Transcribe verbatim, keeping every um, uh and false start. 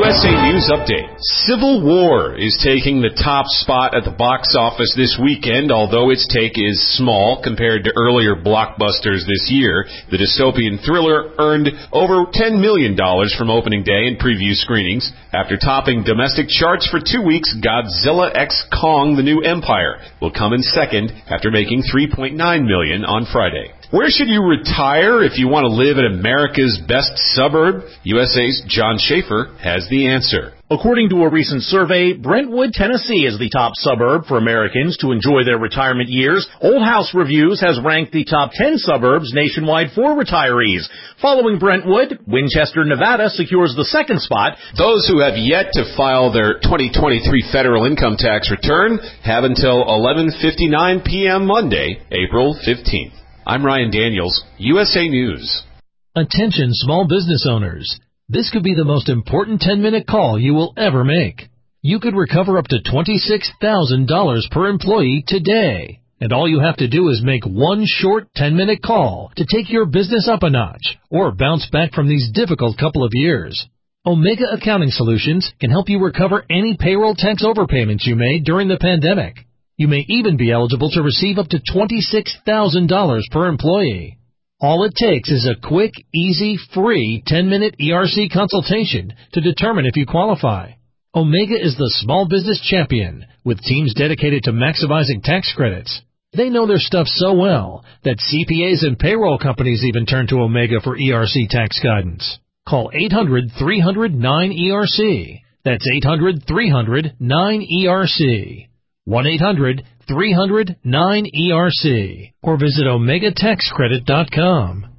S A News Update. Civil War is taking the top spot at the box office this weekend, although its take is small compared to earlier blockbusters this year. The dystopian thriller earned over ten million dollars from opening day and preview screenings. After topping domestic charts for two weeks, Godzilla X Kong: The New Empire will come in second after making three point nine million dollars on Friday. Where should you retire if you want to live in America's best suburb? U S A's John Schaefer has the answer. According to a recent survey, Brentwood, Tennessee is the top suburb for Americans to enjoy their retirement years. Old House Reviews has ranked the top ten suburbs nationwide for retirees. Following Brentwood, Winchester, Nevada secures the second spot. Those who have yet to file their twenty twenty-three federal income tax return have until eleven fifty-nine p.m. Monday, April fifteenth. I'm Ryan Daniels, U S A News. Attention small business owners. This could be the most important ten-minute call you will ever make. You could recover up to twenty-six thousand dollars per employee today. And all you have to do is make one short ten-minute call to take your business up a notch or bounce back from these difficult couple of years. Omega Accounting Solutions can help you recover any payroll tax overpayments you made during the pandemic. You may even be eligible to receive up to twenty-six thousand dollars per employee. All it takes is a quick, easy, free ten-minute E R C consultation to determine if you qualify. Omega is the small business champion with teams dedicated to maximizing tax credits. They know their stuff so well that C P As and payroll companies even turn to Omega for E R C tax guidance. Call eight hundred, three hundred, nine E R C. That's eight hundred, three hundred, nine E R C. one eight hundred, three hundred, nine E R C or visit omega tax credit dot com.